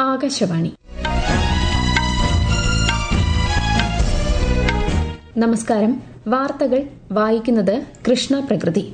ആകാശവാണി. നമസ്കാരം. വാർത്തകൾ വായിക്കുന്നത് കൃഷ്ണ പ്രകൃതി.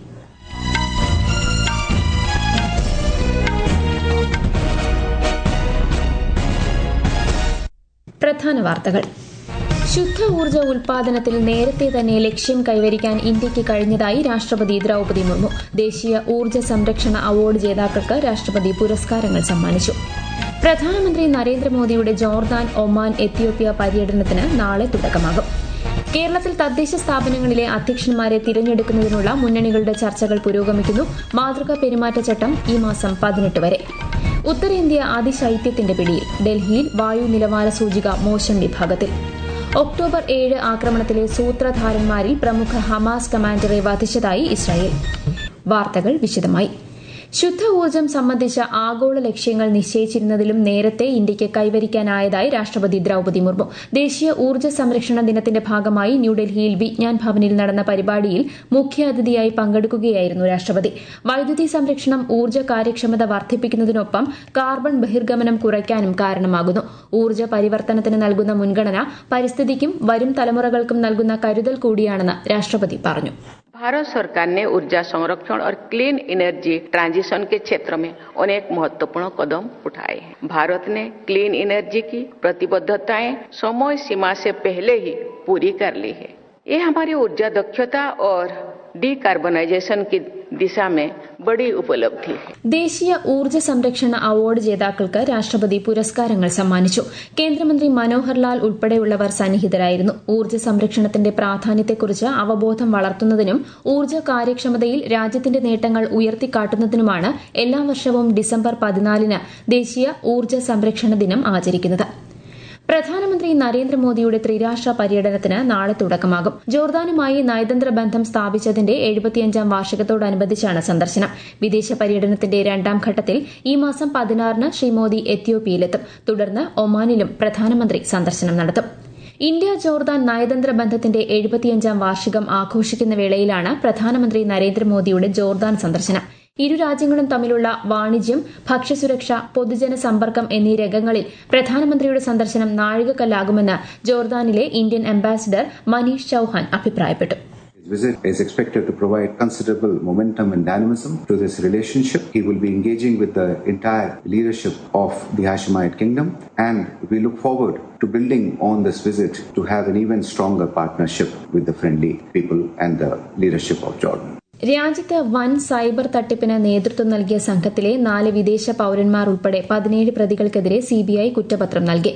പ്രധാന വാർത്തകൾ. ശുദ്ധ ഊർജ്ജ ഉൽപാദനത്തിൽ നേരത്തെ തന്നെ ലക്ഷ്യം കൈവരിക്കാൻ ഇന്ത്യയ്ക്ക് കഴിഞ്ഞതായി രാഷ്ട്രപതി ദ്രൌപദി മുർമു. ദേശീയ ഊർജ്ജ സംരക്ഷണ അവാർഡ് ജേതാക്കൾക്ക് രാഷ്ട്രപതി പുരസ്കാരങ്ങൾ സമ്മാനിച്ചു. പ്രധാനമന്ത്രി നരേന്ദ്രമോദിയുടെ ജോർദാൻ, ഒമാൻ, എത്യോപ്യ പര്യടനത്തിന് നാളെ തുടക്കമാകും. കേരളത്തിൽ തദ്ദേശ സ്ഥാപനങ്ങളിലെ അധ്യക്ഷന്മാരെ തിരഞ്ഞെടുക്കുന്നതിനുള്ള മുന്നണികളുടെ ചർച്ചകൾ പുരോഗമിക്കുന്നു. മാതൃകാ പെരുമാറ്റച്ചട്ടം ഈ മാസം 18 വരെ. ഉത്തരേന്ത്യ അതിശൈത്യത്തിന്റെ പിടിയിൽ. ഡൽഹിയിൽ വായു നിലവാര സൂചിക മോശം വിഭാഗത്തിൽ. ഒക്ടോബർ 7 ആക്രമണത്തിലെ സൂത്രധാരന്മാരിൽ പ്രമുഖ ഹമാസ് കമാൻഡറെ വധിച്ചതായി ഇസ്രായേൽ. വാർത്തകൾ വിശദമായി. ശുദ്ധ ഊർജ്ജം സംബന്ധിച്ച ആഗോള ലക്ഷ്യങ്ങൾ നിശ്ചയിച്ചിരുന്നതിലും നേരത്തെ ഇന്ത്യയ്ക്ക് കൈവരിക്കാനായതായി രാഷ്ട്രപതി ദ്രൌപദി മുർമു. ദേശീയ ഊർജ്ജ സംരക്ഷണ ദിനത്തിന്റെ ഭാഗമായി ന്യൂഡൽഹിയിൽ വിജ്ഞാൻ ഭവനിൽ നടന്ന പരിപാടിയിൽ മുഖ്യാതിഥിയായി പങ്കെടുക്കുകയായിരുന്നു രാഷ്ട്രപതി. വൈദ്യുതി സംരക്ഷണം ഊർജ്ജ കാര്യക്ഷമത വർദ്ധിപ്പിക്കുന്നതിനൊപ്പം കാർബൺ ബഹിർഗമനം കുറയ്ക്കാനും കാരണമാകുന്നു. ഊർജ്ജ പരിവർത്തനത്തിന് നൽകുന്ന മുൻഗണന പരിസ്ഥിതിക്കും വരും തലമുറകൾക്കും നൽകുന്ന കരുതൽ കൂടിയാണെന്ന് രാഷ്ട്രപതി പറഞ്ഞു. भारत सरकार ने ऊर्जा संरक्षण और क्लीन एनर्जी ट्रांजिशन के क्षेत्र में अनेक महत्वपूर्ण कदम उठाए हैं. भारत ने क्लीन एनर्जी की प्रतिबद्धताएं समय सीमा से पहले ही पूरी कर ली है. ये हमारी ऊर्जा दक्षता और ഡീകാർബണൈസേഷൻ की दिशा में बड़ी उपलब्धि है. ദേശീയ ഊർജ്ജ സംരക്ഷണ അവാർഡ് ജേതാക്കൾക്ക് രാഷ്ട്രപതി പുരസ്കാരങ്ങൾ സമ്മാനിച്ചു. കേന്ദ്രമന്ത്രി മനോഹർ ലാൽ ഉൾപ്പെടെയുള്ളവർ സന്നിഹിതരായിരുന്നു. ഊർജ്ജ സംരക്ഷണത്തിന്റെ പ്രാധാന്യത്തെക്കുറിച്ച് അവബോധം വളർത്തുന്നതിനും ഊർജ്ജ കാര്യക്ഷമതയിൽ രാജ്യത്തിന്റെ നേട്ടങ്ങൾ ഉയർത്തിക്കാട്ടുന്നതിനുമാണ് എല്ലാ വർഷവും ഡിസംബർ 14 ദേശീയ ഊർജ്ജ സംരക്ഷണ ദിനം ആചരിക്കുന്നത്. പ്രധാനമന്ത്രി നരേന്ദ്രമോദിയുടെ ത്രിരാഷ്ട്ര പര്യടനത്തിന് നാളെ തുടക്കമാകും. ജോർദാനുമായി നയതന്ത്ര ബന്ധം സ്ഥാപിച്ചതിന്റെ 75ാം വാർഷികത്തോടനുബന്ധിച്ചാണ് സന്ദർശനം. വിദേശ പര്യടനത്തിന്റെ 2ാം ഘട്ടത്തിൽ ഈ മാസം 16 ശ്രീ മോദി എത്യോപ്യയിലെത്തും. തുടർന്ന് ഒമാനിലും പ്രധാനമന്ത്രി സന്ദർശനം നടത്തും. ഇന്ത്യ ജോർദാൻ നയതന്ത്ര ബന്ധത്തിന്റെ 75ാം വാർഷികം ആഘോഷിക്കുന്ന വേളയിലാണ് പ്രധാനമന്ത്രി നരേന്ദ്രമോദിയുടെ ജോർദാൻ സന്ദർശനം. ഇരു രാജ്യങ്ങളും തമ്മിലുള്ള വാണിജ്യം, ഭക്ഷ്യസുരക്ഷ, പൊതുജന സമ്പർക്കം എന്നീ രംഗങ്ങളിൽ പ്രധാനമന്ത്രിയുടെ സന്ദർശനം നാഴികക്കല്ലാകുമെന്ന് ജോർദാനിലെ ഇന്ത്യൻ അംബാസിഡർ മനീഷ് ചൌഹാൻ അഭിപ്രായപ്പെട്ടു. His visit is expected to provide considerable momentum and dynamism to this relationship. He will be engaging with the entire leadership of the Hashemite Kingdom, and we look forward to building on this visit to have an even stronger partnership with the friendly people and the leadership of Jordan. രാജ്യത്ത് വൻ cyber തട്ടിപ്പിന് നേതൃത്വം നൽകിയ സംഘത്തിലെ 4 വിദേശ പൌരന്മാർ ഉൾപ്പെടെ 17 പ്രതികൾക്കെതിരെ സിബിഐ കുറ്റപത്രം നൽകി.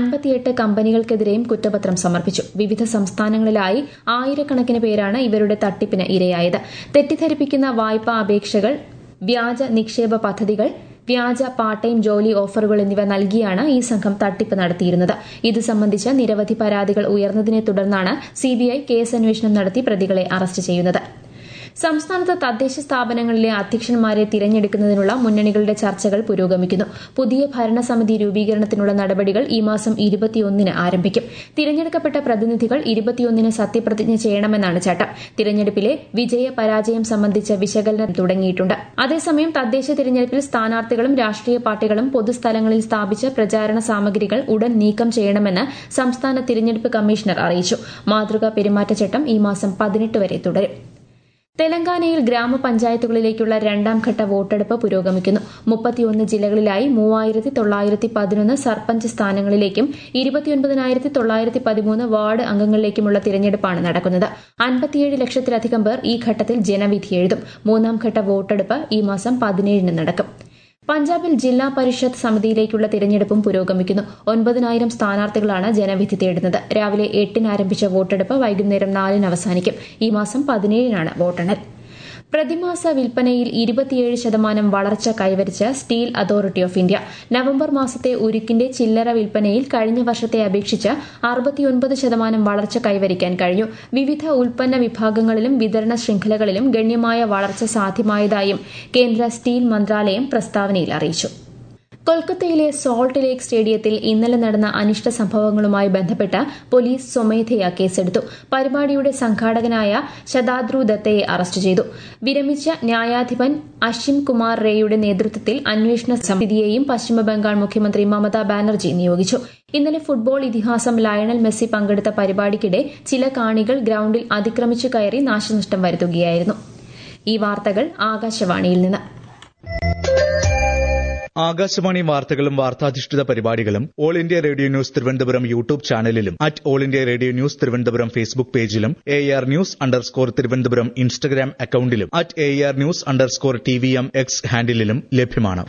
58 കമ്പനികൾക്കെതിരെയും കുറ്റപത്രം സമർപ്പിച്ചു. വിവിധ സംസ്ഥാനങ്ങളിലായി ആയിരക്കണക്കിന് പേരാണ് ഇവരുടെ തട്ടിപ്പിന് ഇരയായത്. തെറ്റിദ്ധരിപ്പിക്കുന്ന വായ്പാ അപേക്ഷകൾ, വ്യാജ നിക്ഷേപ പദ്ധതികൾ, വ്യാജ പാർട്ട് ടൈം ജോലി ഓഫറുകൾ എന്നിവ നൽകിയാണ് ഈ സംഘം തട്ടിപ്പ് നടത്തിയിരുന്നത്. ഇത് സംബന്ധിച്ച് നിരവധി പരാതികൾ ഉയർന്നതിനെ തുടർന്നാണ് സിബിഐ കേസന്വേഷണം നടത്തി പ്രതികളെ അറസ്റ്റ് ചെയ്യുന്നത്. സംസ്ഥാനത്ത് തദ്ദേശ സ്ഥാപനങ്ങളിലെ അധ്യക്ഷന്മാരെ തിരഞ്ഞെടുക്കുന്നതിനുള്ള മുന്നണികളുടെ ചർച്ചകൾ പുരോഗമിക്കുന്നു. പുതിയ ഭരണസമിതി രൂപീകരണത്തിനുള്ള നടപടികൾ ഈ മാസം 21 ആരംഭിക്കും. തിരഞ്ഞെടുക്കപ്പെട്ട പ്രതിനിധികൾ 21 സത്യപ്രതിജ്ഞ ചെയ്യണമെന്നാണ് ചട്ടം. തിരഞ്ഞെടുപ്പിലെ വിജയ പരാജയം സംബന്ധിച്ച വിശകലനം തുടങ്ങിയിട്ടുണ്ട്. അതേസമയം തദ്ദേശ തിരഞ്ഞെടുപ്പിൽ സ്ഥാനാർത്ഥികളും രാഷ്ട്രീയ പാർട്ടികളും പൊതുസ്ഥലങ്ങളിൽ സ്ഥാപിച്ച പ്രചാരണ സാമഗ്രികൾ ഉടൻ നീക്കം ചെയ്യണമെന്ന് സംസ്ഥാന തിരഞ്ഞെടുപ്പ് കമ്മീഷണർ അറിയിച്ചു. മാതൃകാ പെരുമാറ്റച്ചട്ടം ഈ മാസം 18 വരെ തുടരും. തെലങ്കാനയിൽ ഗ്രാമപഞ്ചായത്തുകളിലേക്കുള്ള 2ാം ഘട്ട വോട്ടെടുപ്പ് പുരോഗമിക്കുന്നു. 31 ജില്ലകളിലായി 3911 സർപഞ്ച് സ്ഥാനങ്ങളിലേക്കും 29,913 വാർഡ് അംഗങ്ങളിലേക്കുമുള്ള തിരഞ്ഞെടുപ്പാണ് നടക്കുന്നത്. 57 ലക്ഷത്തിലധികം പേർ ഈ ഘട്ടത്തിൽ ജനവിധി എഴുതും. 3ാം ഘട്ട വോട്ടെടുപ്പ് ഈ മാസം 17 നടക്കും. പഞ്ചാബിൽ ജില്ലാ പരിഷത്ത് സമിതിയിലേക്കുള്ള തിരഞ്ഞെടുപ്പും പുരോഗമിക്കുന്നു. 9,000 സ്ഥാനാർത്ഥികളാണ് ജനവിധി തേടുന്നത്. രാവിലെ 8 ആരംഭിച്ച വോട്ടെടുപ്പ് വൈകുന്നേരം 4 അവസാനിക്കും. ഈ മാസം 17 വോട്ടെണ്ണൽ. പ്രതിമാസ വിൽപ്പനയിൽ 27% വളർച്ച കൈവരിച്ച steel authority of India. November മാസത്തെ ഉരുക്കിന്റെ ചില്ലറ വിൽപ്പനയിൽ കഴിഞ്ഞ വർഷത്തെ അപേക്ഷിച്ച് 69% വളർച്ച കൈവരിക്കാൻ കഴിഞ്ഞു. വിവിധ ഉൽപ്പന്ന വിഭാഗങ്ങളിലും വിതരണ ശൃംഖലകളിലും ഗണ്യമായ വളർച്ച സാധ്യമായതായും കേന്ദ്ര സ്റ്റീൽ മന്ത്രാലയം പ്രസ്താവനയിൽ അറിയിച്ചു. കൊൽക്കത്തയിലെ സോൾട്ട് ലേക്ക് സ്റ്റേഡിയത്തിൽ ഇന്നലെ നടന്ന അനിഷ്ട സംഭവങ്ങളുമായി ബന്ധപ്പെട്ട് പോലീസ് സ്വമേധയാ കേസെടുത്തു. പരിപാടിയുടെ സംഘാടകനായ ശതാദ്രു ദത്തയെ അറസ്റ്റ് ചെയ്തു. വിരമിച്ച ന്യായാധിപൻ അശ്വിൻ കുമാർ റേയുടെ നേതൃത്വത്തിൽ അന്വേഷണ സമിതിയെയും പശ്ചിമബംഗാൾ മുഖ്യമന്ത്രി മമതാ ബാനർജി നിയോഗിച്ചു. ഇന്നലെ ഫുട്ബോൾ ഇതിഹാസം ലയണൽ മെസ്സി പങ്കെടുത്ത പരിപാടിക്കിടെ ചില കാണികൾ ഗ്രൌണ്ടിൽ അതിക്രമിച്ചു കയറി നാശനഷ്ടം വരുത്തുകയായിരുന്നു. ഈ വാർത്തകൾ ആകാശവാണിയിൽ നിന്ന്. ആകാശവാണി വാർത്തകളും വാർത്താധിഷ്ഠിത പരിപാടികളും all India radio news Thiruvananthapuram YouTube ചാനലിലും all India radio news Thiruvananthapuram Facebook പേജിലും AR ന്യൂസ് _തിരുവനന്തപുരം ഇൻസ്റ്റഗ്രാം അക്കൌണ്ടിലും AR ന്യൂസ് _TVM X ഹാൻഡിലും ലഭ്യമാണ്.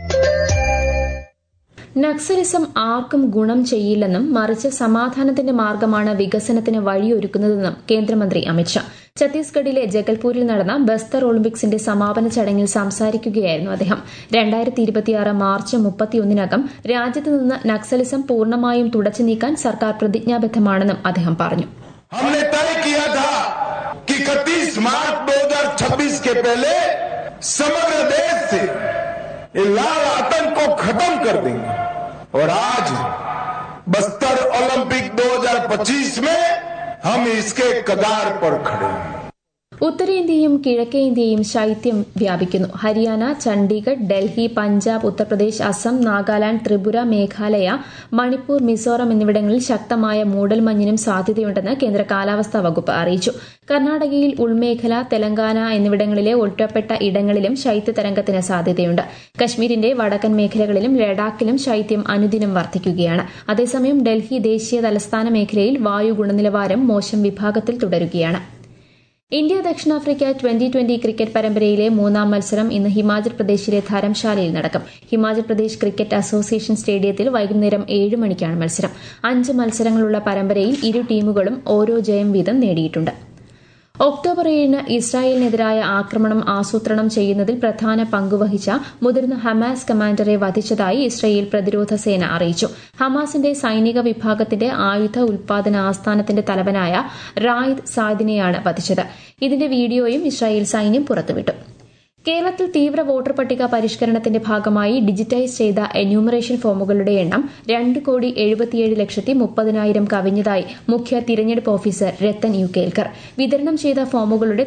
നക്സലിസം ആർക്കും ഗുണം ചെയ്യില്ലെന്നും മറിച്ച് സമാധാനത്തിന്റെ മാർഗമാണ് വികസനത്തിന് വഴിയൊരുക്കുന്നതെന്നും കേന്ദ്രമന്ത്രി അമിത്ഷാ. ഛത്തീസ്ഗഡിലെ ജഗൽപൂരിൽ നടന്ന ബസ്തർ ഒളിമ്പിക്സിന്റെ സമാപന ചടങ്ങിൽ സംസാരിക്കുകയായിരുന്നു അദ്ദേഹം. 2026 മാർച്ച് 31-നകം രാജ്യത്ത് നിന്ന് നക്സലിസം പൂർണ്ണമായും തുടച്ചു നീക്കാൻ സർക്കാർ പ്രതിജ്ഞാബദ്ധമാണെന്നും അദ്ദേഹം പറഞ്ഞു. हमने तय किया था कि 31 मार्च 2026 के पहले समग्र देश से ये लाल आतंक को खत्म कर देंगे और आज बस्तर ओलंपिक 2025 में हम इसके कगार पर खड़े हैं. ഉത്തരേന്ത്യയും കിഴക്കേ ഇന്ത്യയും ശൈത്യം വ്യാപിക്കുന്നു. ഹരിയാന, ചണ്ഡീഗഡ്, ഡൽഹി, പഞ്ചാബ്, ഉത്തർപ്രദേശ്, അസം, നാഗാലാന്റ്, ത്രിപുര, മേഘാലയ, മണിപ്പൂർ, മിസോറം എന്നിവിടങ്ങളിൽ ശക്തമായ മൂടൽമഞ്ഞിനും സാധ്യതയുണ്ടെന്ന് കേന്ദ്ര കാലാവസ്ഥാ വകുപ്പ് അറിയിച്ചു. കർണാടകയിൽ ഉൾമേഖല, തെലങ്കാന എന്നിവിടങ്ങളിലെ ഒറ്റപ്പെട്ട ഇടങ്ങളിലും ശൈത്യതരംഗത്തിന് സാധ്യതയുണ്ട്. കശ്മീരിന്റെ വടക്കൻ മേഖലകളിലും ലഡാക്കിലും ശൈത്യം അനുദിനം വർദ്ധിക്കുകയാണ്. അതേസമയം ഡൽഹി ദേശീയ തലസ്ഥാന മേഖലയിൽ വായു ഗുണനിലവാരം മോശം വിഭാഗത്തിൽ തുടരുകയാണ്. ഇന്ത്യ ദക്ഷിണാഫ്രിക്ക 2020 ക്രിക്കറ്റ് പരമ്പരയിലെ മൂന്നാം മത്സരം ഇന്ന് ഹിമാചൽ പ്രദേശിലെ ധരംശാലയിൽ നടക്കും. ഹിമാചൽ പ്രദേശ് ക്രിക്കറ്റ് അസോസിയേഷൻ സ്റ്റേഡിയത്തിൽ വൈകുന്നേരം 7 മണിക്കാണ് മത്സരം. 5 മത്സരങ്ങളുള്ള പരമ്പരയിൽ ഇരു ടീമുകളും ഓരോ ജയം വീതം നേടിയിട്ടുണ്ട്. ഒക്ടോബർ 7-ന് ഇസ്രായേലിനെതിരായ ആക്രമണം ആസൂത്രണം ചെയ്യുന്നതിൽ പ്രധാന പങ്കുവഹിച്ച മുതിർന്ന ഹമാസ് കമാൻഡറെ വധിച്ചതായി ഇസ്രായേൽ പ്രതിരോധ സേന അറിയിച്ചു. ഹമാസിന്റെ സൈനിക വിഭാഗത്തിന്റെ ആയുധ ഉൽപാദന ആസ്ഥാനത്തിന്റെ തലവനായ റായിദ് സാദിനെയാണ് വധിച്ചത്. ഇതിന്റെ വീഡിയോയും ഇസ്രായേൽ സൈന്യം പുറത്തുവിട്ടു. കേരളത്തിൽ തീവ്ര വോട്ടർ പട്ടിക പരിഷ്കരണത്തിന്റെ ഭാഗമായി ഡിജിറ്റൈസ് ചെയ്ത എന്യൂമറേഷൻ ഫോമുകളുടെ എണ്ണം 2,77,30,000 കവിഞ്ഞതായി മുഖ്യ തിരഞ്ഞെടുപ്പ് ഓഫീസർ രത്തൻ യു കേൽക്കർ. വിതരണം ചെയ്ത ഫോമുകളുടെ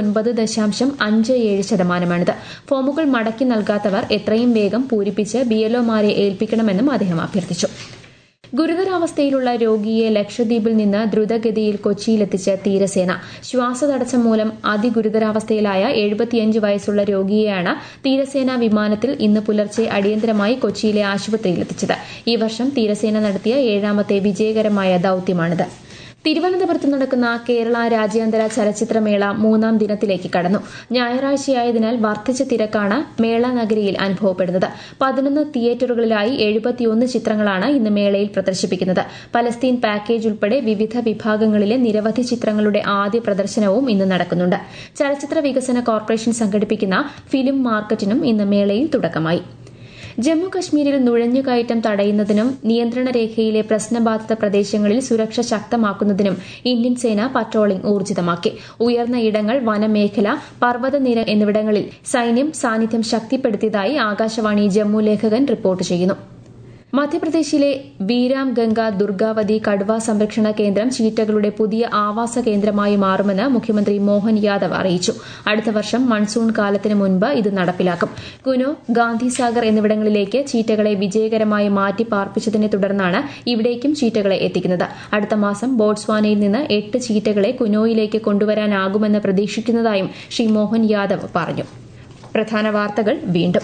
99.57%. ഫോമുകൾ മടക്കി നൽകാത്തവർ എത്രയും വേഗം പൂരിപ്പിച്ച് BLOമാരെ ഏൽപ്പിക്കണമെന്നും അദ്ദേഹം അഭ്യർത്ഥിച്ചു. ഗുരുതരാവസ്ഥയിലുള്ള രോഗിയെ ലക്ഷദ്വീപിൽ നിന്ന് ദ്രുതഗതിയിൽ കൊച്ചിയിലെത്തിച്ച് തീരസേന. ശ്വാസതടസ്സം മൂലം അതിഗുരുതരാവസ്ഥയിലായ 75 വയസ്സുള്ള രോഗിയെയാണ് തീരസേന വിമാനത്തിൽ ഇന്ന് പുലർച്ചെ അടിയന്തരമായി കൊച്ചിയിലെ ആശുപത്രിയിലെത്തിച്ചത്. ഈ വർഷം തീരസേന നടത്തിയ 7ാമത്തെ വിജയകരമായ ദൌത്യമാണിത്. തിരുവനന്തപുരത്ത് നടക്കുന്ന കേരള രാജ്യാന്തര ചലച്ചിത്രമേള 3ാം ദിനത്തിലേക്ക് കടന്നു. ഞായറാഴ്ചയായതിനാൽ വർദ്ധിച്ച തിരക്കാണ് മേള നഗരിയിൽ അനുഭവപ്പെടുന്നത്. 11 തിയേറ്ററുകളിലായി 71 ചിത്രങ്ങളാണ് ഇന്ന് മേളയിൽ പ്രദർശിപ്പിക്കുന്നത്. പലസ്തീൻ പാക്കേജ് ഉൾപ്പെടെ വിവിധ വിഭാഗങ്ങളിലെ നിരവധി ചിത്രങ്ങളുടെ ആദ്യ പ്രദർശനവും ഇന്ന് നടക്കുന്നുണ്ട്. ചലച്ചിത്ര വികസന കോർപ്പറേഷൻ സംഘടിപ്പിക്കുന്ന ഫിലിം മാർക്കറ്റിനും ഇന്ന് മേളയിൽ തുടക്കമായി. ജമ്മു കശ്മീരിൽ നുഴഞ്ഞുകയറ്റം തടയുന്നതിനും നിയന്ത്രണ രേഖയിലെ പ്രശ്നബാധിത പ്രദേശങ്ങളിൽ സുരക്ഷ ശക്തമാക്കുന്നതിനും ഇന്ത്യൻ സേന പട്രോളിംഗ് ഊർജിതമാക്കി. ഉയർന്ന ഇടങ്ങൾ, വനമേഖല, പർവ്വതനിര എന്നിവിടങ്ങളിൽ സൈന്യം സാന്നിധ്യം ശക്തിപ്പെടുത്തിയതായി ആകാശവാണി ജമ്മു ലേഖകൻ റിപ്പോർട്ട് ചെയ്യുന്നു. മധ്യപ്രദേശിലെ ബീരാം ഗംഗ ദുർഗാവതി കടുവ സംരക്ഷണ കേന്ദ്രം ചീറ്റകളുടെ പുതിയ ആവാസ കേന്ദ്രമായി മാറുമെന്ന് മുഖ്യമന്ത്രി മോഹൻ യാദവ് അറിയിച്ചു. അടുത്ത വർഷം മൺസൂൺ കാലത്തിന് മുൻപ് ഇത് നടപ്പിലാക്കും. കുനോ, ഗാന്ധിസാഗർ എന്നിവിടങ്ങളിലേക്ക് ചീറ്റകളെ വിജയകരമായി മാറ്റി പാർപ്പിച്ചതിനെ തുടർന്നാണ് ഇവിടേക്കും ചീറ്റകളെ എത്തിക്കുന്നത്. അടുത്ത മാസം ബോട്സ്വാനയിൽ നിന്ന് 8 ചീറ്റകളെ കുനോയിലേക്ക് കൊണ്ടുവരാനാകുമെന്ന് പ്രതീക്ഷിക്കുന്നതായും ശ്രീ മോഹൻ യാദവ് പറഞ്ഞു. പ്രധാന വാർത്തകൾ വീണ്ടും.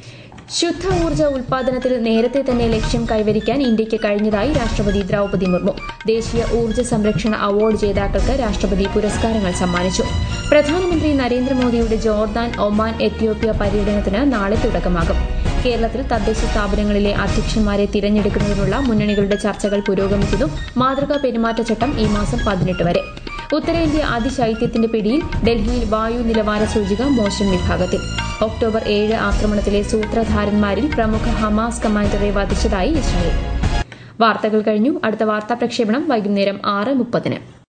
ശുദ്ധ ഊർജ്ജ ഉൽപാദനത്തിൽ നേരത്തെ തന്നെ ലക്ഷ്യം കൈവരിക്കാൻ ഇന്ത്യയ്ക്ക് കഴിഞ്ഞതായി രാഷ്ട്രപതി ദ്രൌപദി മുർമു. ദേശീയ ഊർജ്ജ സംരക്ഷണ അവാർഡ് ജേതാക്കൾക്ക് രാഷ്ട്രപതി പുരസ്കാരങ്ങൾ സമ്മാനിച്ചു. പ്രധാനമന്ത്രി നരേന്ദ്രമോദിയുടെ ജോർദാൻ, ഒമാൻ, എത്യോപ്യ പര്യടനത്തിന് നാളെ തുടക്കമാകും. കേരളത്തിൽ തദ്ദേശ സ്ഥാപനങ്ങളിലെ അധ്യക്ഷന്മാരെ തിരഞ്ഞെടുക്കുന്നതിനുള്ള മുന്നണികളുടെ ചർച്ചകൾ പുരോഗമിക്കുന്നു. മാതൃകാ പെരുമാറ്റച്ചട്ടം ഈ മാസം 18 വരെ. ഉത്തരേന്ത്യ അതിശൈത്യത്തിന്റെ പിടിയിൽ. ഡൽഹിയിൽ വായു നിലവാര സൂചിക മോശം വിഭാഗത്തിൽ. ഒക്ടോബർ 7 ആക്രമണത്തിലെ സൂത്രധാരന്മാരിൽ പ്രമുഖ ഹമാസ് കമാൻഡറെ വധിച്ചതായി ഇസ്രായേൽ. വാർത്തകൾ കഴിഞ്ഞു. അടുത്ത വാർത്താ പ്രക്ഷേപണം വൈകുന്നേരം 6:30.